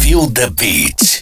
Feel the Beat.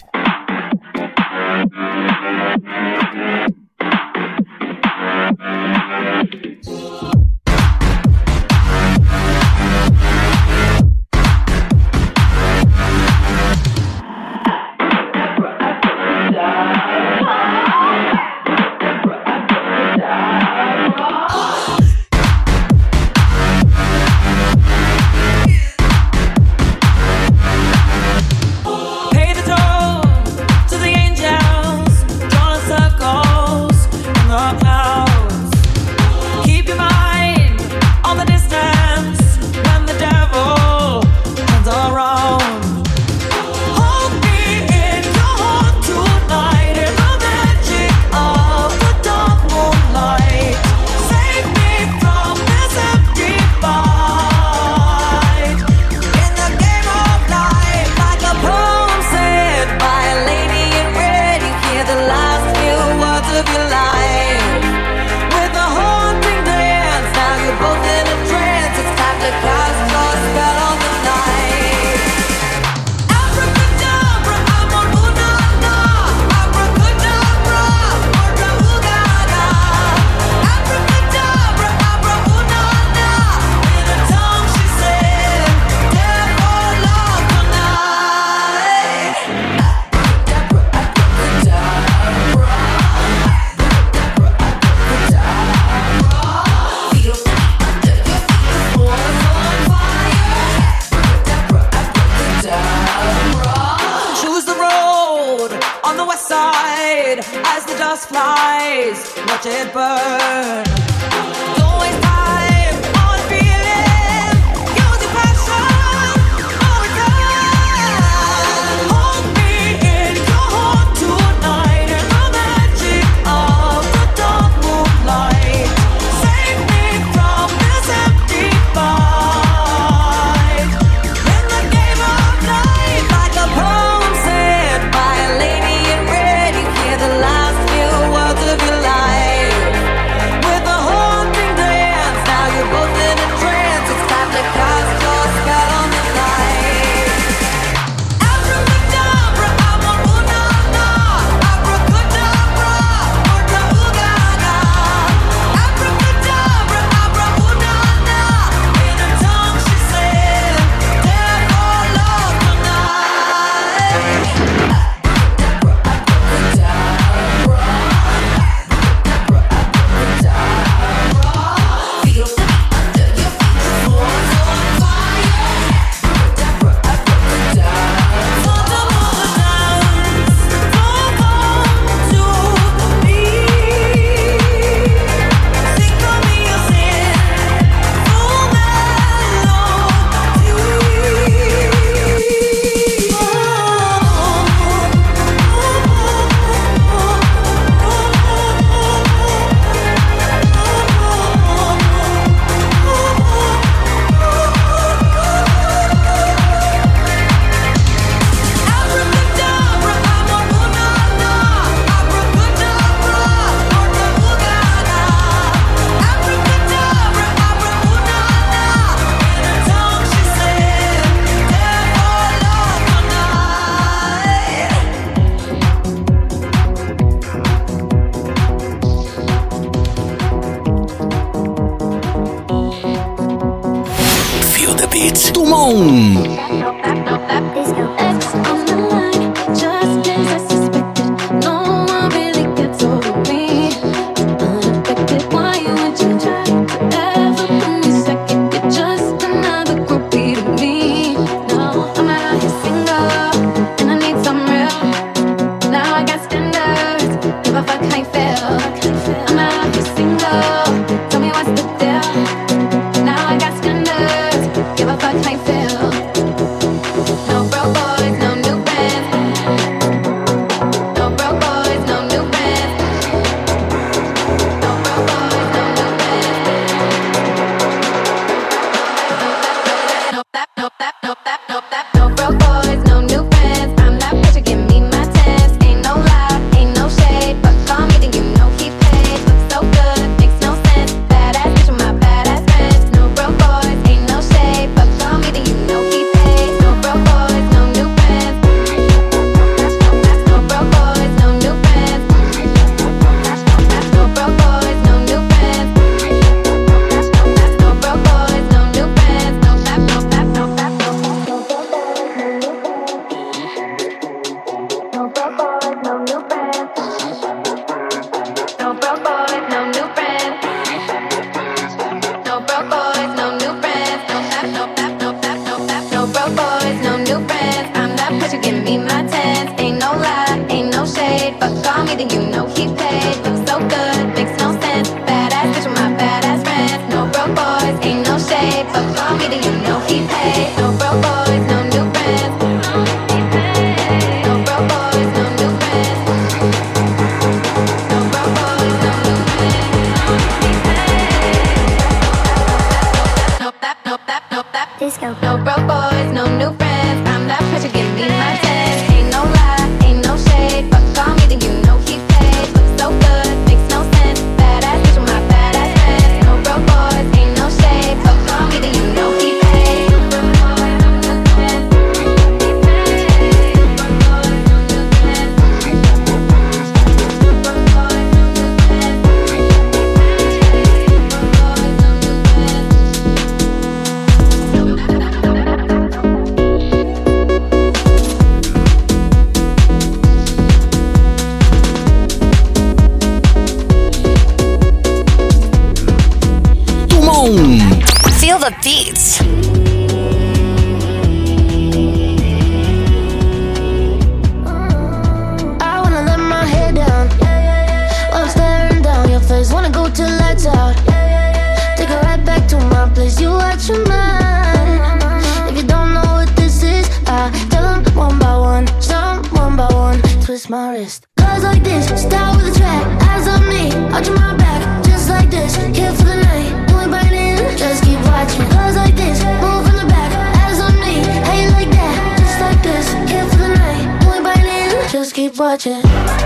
twist my wrist. Goes like this, start with a track, eyes on me, arching my back, just like this, here for the night, you ain't biting, just keep watching. Goes like this, move from the back, eyes on me, how you like that, just like this, here for the night, you ain't biting, just keep watching.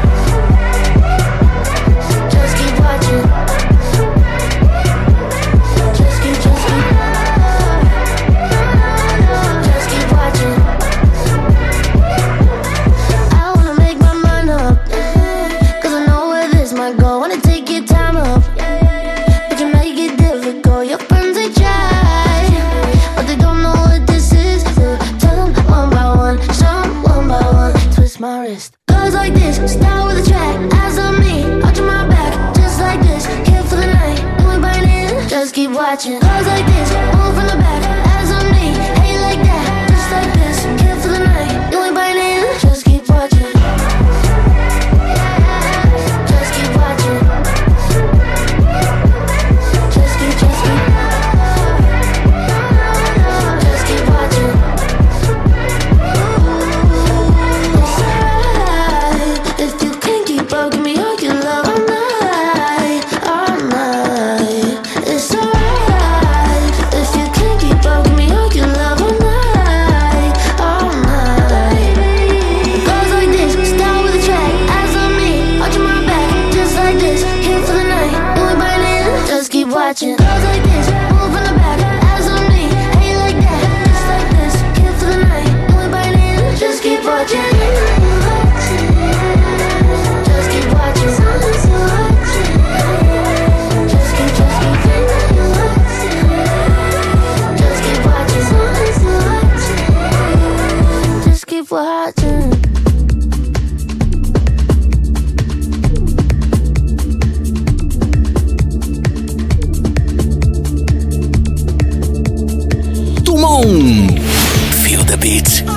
Just keep watching. Just keep watching. I wanna make my mind up, 'cause I know where this might go. Wanna take your time up, but you make it difficult. Your friends they try, but they don't know what this is. Tell them one by one, show them one by one. Twist my wrist. Goes like this, start with a track, eyes on me, arching my back, just like this, here for the night, you ain't biting, just keep watching. Goes like this, move from the back, eyes on me, how you like that, just like this, here for the night, you ain't biting, just keep watching. Just keep watching. Just keep watching. If you can't keep up, give me all your love all night, all night. It's alright. If you can't keep up, give me all your love all night, all night. Goes like this, start with a track, eyes on me, arching my back, just like this, here for the night, you ain't biting, just keep watching. Goes like this, move from the back, eyes on me, how you like that, just like this, here for the night, you ain't biting, just keep watching. Just keep watching. Just keep watching. Just keep watching. Dumont. Feel the beat.